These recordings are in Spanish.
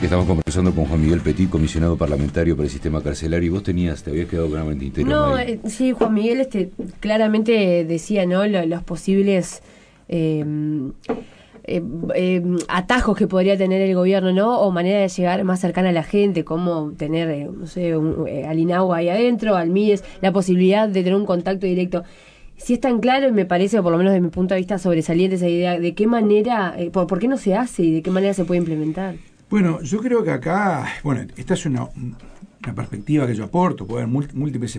Estamos conversando con Juan Miguel Petit, comisionado parlamentario para el sistema carcelario, y vos te habías quedado con algo en el tintero. No, sí, Juan Miguel claramente decía, ¿no? Los posibles atajos que podría tener el gobierno, ¿no? O manera de llegar más cercana a la gente, como tener, no sé, al INAU ahí adentro, al MIES, la posibilidad de tener un contacto directo. Si es tan claro, y me parece, por lo menos desde mi punto de vista, sobresaliente esa idea, de qué manera, por qué no se hace y de qué manera se puede implementar. Bueno, yo creo que acá, bueno, esta es una perspectiva que yo aporto, puede haber múltiples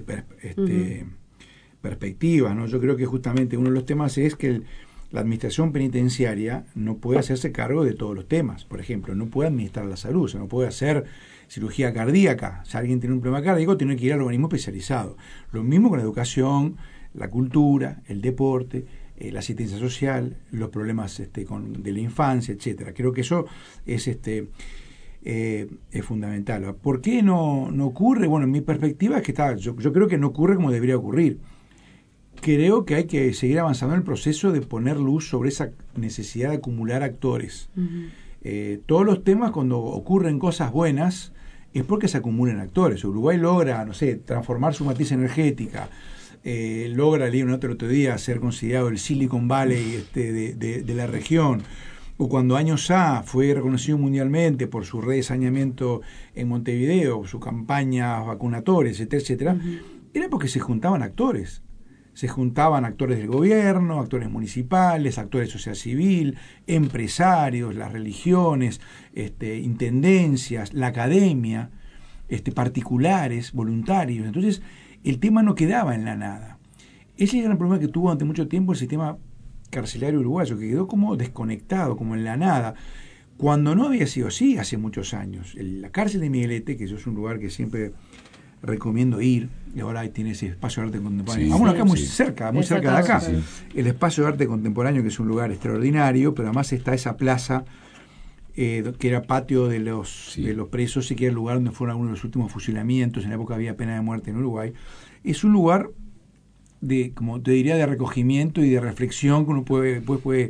perspectivas, ¿no? Yo creo que justamente uno de los temas es que la administración penitenciaria no puede hacerse cargo de todos los temas. Por ejemplo, no puede administrar la salud, o sea, no puede hacer cirugía cardíaca. Si alguien tiene un problema cardíaco, tiene que ir al organismo especializado. Lo mismo con la educación, la cultura, el deporte, la asistencia social, los problemas de la infancia, etcétera. Creo que eso es fundamental. ¿Por qué no ocurre? Bueno, en mi perspectiva es que yo creo que no ocurre como debería ocurrir. Creo que hay que seguir avanzando en el proceso de poner luz sobre esa necesidad de acumular actores. Uh-huh. Todos los temas, cuando ocurren cosas buenas, es porque se acumulan actores. Uruguay logra, no sé, transformar su matriz energética, logra, leí un otro día, ser considerado el Silicon Valley de la región, o cuando Años A fue reconocido mundialmente por su red de saneamiento en Montevideo, su campaña vacunatoria, etcétera, etcétera, uh-huh. Era porque se juntaban actores. Se juntaban actores del gobierno, actores municipales, actores de sociedad civil, empresarios, las religiones, intendencias, la academia, particulares, voluntarios. Entonces, el tema no quedaba en la nada. Ese era el problema que tuvo durante mucho tiempo el sistema carcelario uruguayo, que quedó como desconectado, como en la nada, cuando no había sido así hace muchos años. La cárcel de Miguelete, que eso es un lugar que siempre recomiendo ir, y ahora ahí tiene ese espacio de arte contemporáneo. Sí, acá muy cerca de acá. Sí. El espacio de arte contemporáneo, que es un lugar extraordinario, pero además está esa plaza que era patio de los presos y que era el lugar donde fueron algunos de los últimos fusilamientos. En la época había pena de muerte en Uruguay. Es un lugar de, como te diría, de recogimiento y de reflexión, que uno puede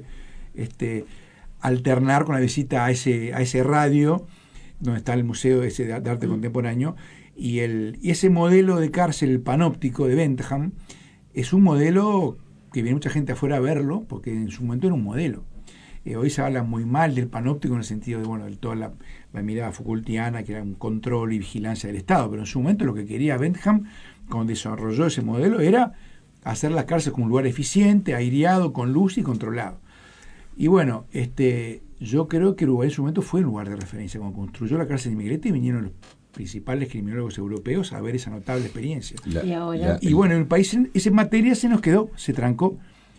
alternar con la visita a ese radio donde está el museo de arte contemporáneo. Y ese modelo de cárcel, el panóptico de Bentham, es un modelo que viene mucha gente afuera a verlo, porque en su momento era un modelo. Hoy se habla muy mal del panóptico en el sentido de toda la mirada Foucaultiana, que era un control y vigilancia del Estado, pero en su momento lo que quería Bentham, cuando desarrolló ese modelo, era hacer las cárceles como un lugar eficiente, aireado, con luz y controlado. Y bueno, yo creo que Uruguay en su momento fue un lugar de referencia. Cuando construyó la cárcel de Miguelete, vinieron los principales criminólogos europeos a ver esa notable experiencia. Y bueno, en el país esa materia se nos quedó, se trancó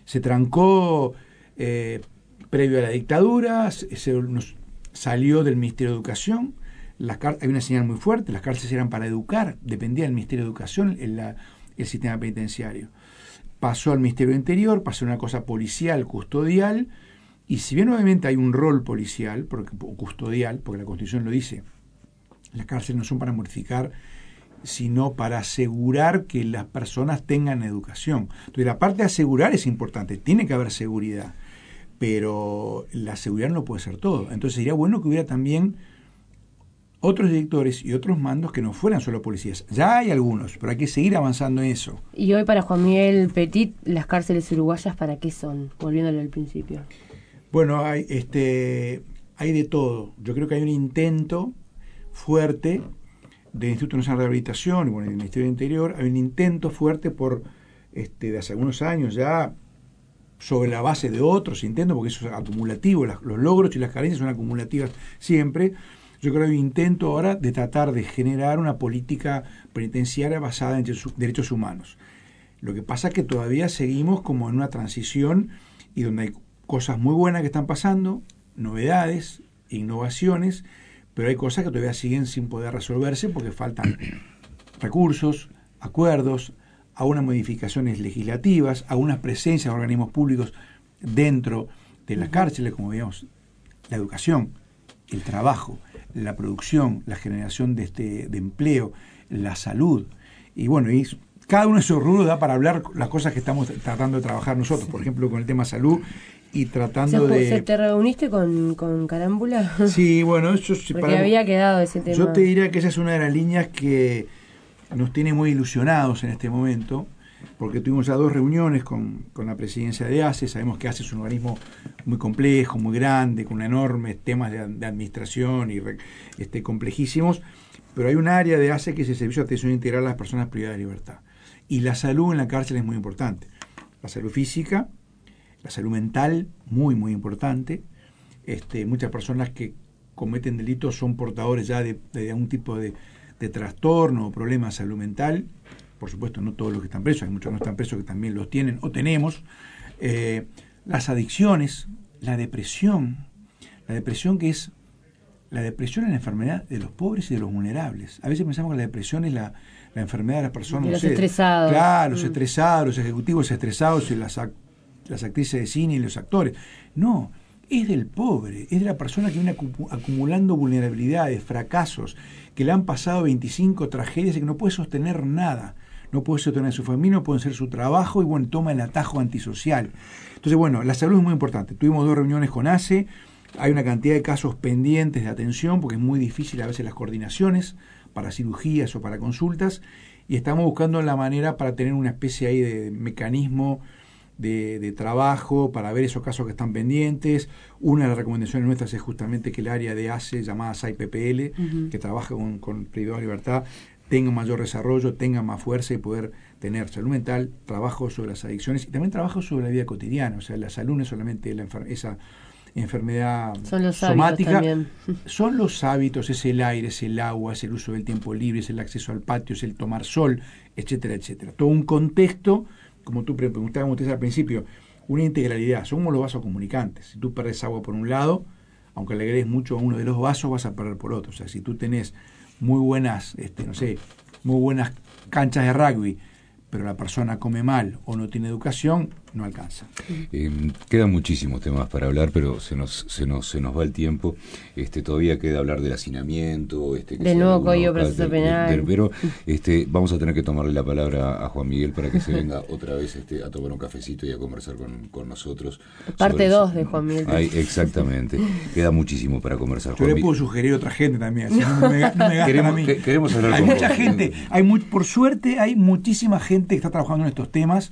previo a la dictadura, nos salió del Ministerio de Educación. Hay una señal muy fuerte, las cárceles eran para educar, dependía del Ministerio de Educación el sistema penitenciario. Pasó al Ministerio de Interior, pasó a una cosa policial, custodial, y si bien obviamente hay un rol policial, o custodial, porque la Constitución lo dice, las cárceles no son para modificar, sino para asegurar que las personas tengan educación. Entonces, la parte de asegurar es importante, tiene que haber seguridad, pero la seguridad no puede ser todo. Entonces, sería bueno que hubiera también otros directores y otros mandos que no fueran solo policías. Ya hay algunos, pero hay que seguir avanzando en eso. Y hoy, para Juan Miguel Petit, ¿las cárceles uruguayas para qué son? Volviéndole al principio. Bueno, hay de todo. Yo creo que hay un intento fuerte del Instituto Nacional de Rehabilitación y bueno, del Ministerio del Interior, hay un intento fuerte de hace algunos años ya, sobre la base de otros intentos, porque eso es acumulativo, los logros y las carencias son acumulativas siempre. Yo creo que hay un intento ahora de tratar de generar una política penitenciaria basada en derechos humanos. Lo que pasa es que todavía seguimos como en una transición y donde hay cosas muy buenas que están pasando, novedades, innovaciones, pero hay cosas que todavía siguen sin poder resolverse porque faltan recursos, acuerdos, algunas modificaciones legislativas, algunas presencias de organismos públicos dentro de las cárceles, como digamos, la educación, el trabajo, la producción, la generación de empleo, la salud. Y bueno, cada uno de esos rubros da para hablar las cosas que estamos tratando de trabajar nosotros. Por ejemplo, con el tema salud, y tratando ¿Se te reuniste con Carámbula? Sí, bueno, eso porque había quedado ese tema. Yo te diría que esa es una de las líneas que nos tiene muy ilusionados en este momento, porque tuvimos ya 2 reuniones con la presidencia de ACE. Sabemos que ACE es un organismo muy complejo, muy grande, con enormes temas de administración y complejísimos, pero hay un área de ACE que es el Servicio de Atención Integral a las Personas Privadas de Libertad. Y la salud en la cárcel es muy importante. La salud física, la salud mental, muy, muy importante. Muchas personas que cometen delitos son portadores ya de algún tipo de trastorno o problema de salud mental. Por supuesto, no todos los que están presos, hay muchos que no están presos que también los tienen o tenemos. Las adicciones, la depresión que es la depresión es la enfermedad de los pobres y de los vulnerables. A veces pensamos que la depresión es la enfermedad de las personas. De los estresados. Claro, los estresados, los ejecutivos estresados y las actrices de cine y los actores. No, es del pobre, es de la persona que viene acumulando vulnerabilidades, fracasos, que le han pasado 25 tragedias y que no puede sostener nada. No puede sostener su familia, no puede hacer su trabajo y bueno, toma el atajo antisocial. Entonces, bueno, la salud es muy importante. Tuvimos 2 reuniones con ACE, hay una cantidad de casos pendientes de atención porque es muy difícil a veces las coordinaciones para cirugías o para consultas y estamos buscando la manera para tener una especie ahí de mecanismo de trabajo para ver esos casos que están pendientes. Una de las recomendaciones nuestras es justamente que el área de ACE, llamada SAIPPL, que trabaja con privados de libertad, tenga un mayor desarrollo, tenga más fuerza y poder tener salud mental, trabajo sobre las adicciones y también trabajo sobre la vida cotidiana. O sea, la salud no es solamente esa enfermedad somática, son los hábitos, es el aire, es el agua, es el uso del tiempo libre, es el acceso al patio, es el tomar sol, etcétera, etcétera. Todo un contexto, como tú preguntabas ustedes al principio, una integralidad. Somos los vasos comunicantes. Si tú perdes agua por un lado, aunque le agregues mucho a uno de los vasos, vas a perder por otro. O sea, si tú tenés muy buenas, muy buenas canchas de rugby, pero la persona come mal o no tiene educación, no alcanza. Quedan muchísimos temas para hablar, pero se nos va el tiempo. Todavía queda hablar del hacinamiento, del nuevo Código Procesal Penal. Pero vamos a tener que tomarle la palabra a Juan Miguel para que se venga otra vez a tomar un cafecito y a conversar con nosotros. Parte 2 de Juan Miguel. Exactamente. Queda muchísimo para conversar. Yo le puedo sugerir a otra gente también. Si no me gastan a mí. Queremos hablar hay con mucha vos. gente, por suerte hay muchísima gente que está trabajando en estos temas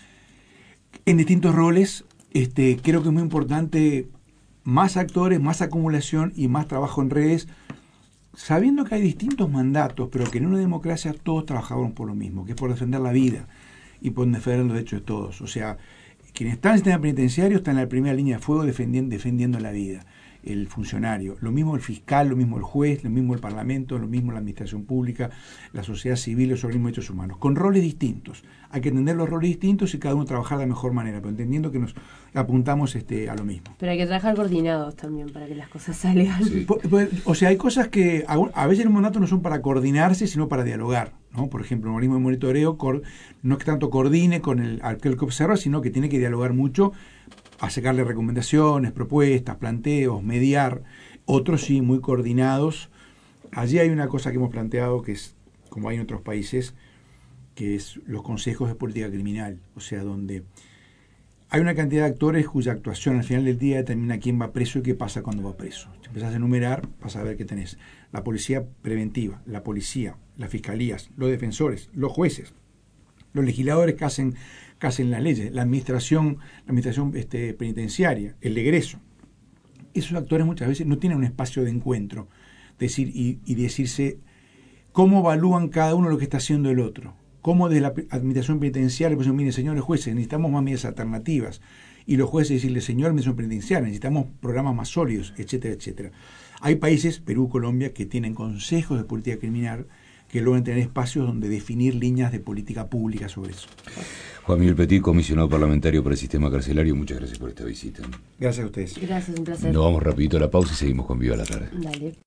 en distintos roles. Creo que es muy importante más actores, más acumulación y más trabajo en redes, sabiendo que hay distintos mandatos, pero que en una democracia todos trabajamos por lo mismo, que es por defender la vida y por defender los derechos de todos. O sea, quienes están en el sistema penitenciario están en la primera línea de fuego defendiendo la vida. El funcionario, lo mismo el fiscal, lo mismo el juez, lo mismo el parlamento, lo mismo la administración pública, la sociedad civil, los organismos de derechos humanos, con roles distintos. Hay que entender los roles distintos y cada uno trabajar de la mejor manera, pero entendiendo que nos apuntamos a lo mismo. Pero hay que trabajar coordinados también para que las cosas salgan. Sí. O sea, hay cosas que a veces los mandatos no son para coordinarse, sino para dialogar, ¿no? Por ejemplo, el organismo de monitoreo no es que tanto coordine con aquel que observa, sino que tiene que dialogar mucho, a sacarle recomendaciones, propuestas, planteos, mediar. Otros sí, muy coordinados. Allí hay una cosa que hemos planteado que es, como hay en otros países, que es los consejos de política criminal. O sea, donde hay una cantidad de actores cuya actuación al final del día determina quién va preso y qué pasa cuando va preso. Si empezás a enumerar, vas a ver qué tenés. La policía preventiva, la policía, las fiscalías, los defensores, los jueces, los legisladores que hacen las leyes, la administración penitenciaria, el egreso. Esos actores muchas veces no tienen un espacio de encuentro, y decirse cómo evalúan cada uno lo que está haciendo el otro, cómo desde la administración penitenciaria, pues mire, señores jueces, necesitamos más medidas alternativas, y los jueces decirle, señor administración penitenciaria, necesitamos programas más sólidos, etcétera, etcétera. Hay países, Perú, Colombia, que tienen consejos de política criminal que logran tener espacios donde definir líneas de política pública sobre eso. Juan Miguel Petit, comisionado parlamentario para el sistema carcelario, muchas gracias por esta visita. Gracias a ustedes. Gracias, un placer. Nos vamos rapidito a la pausa y seguimos con Viva la Tarde. Dale.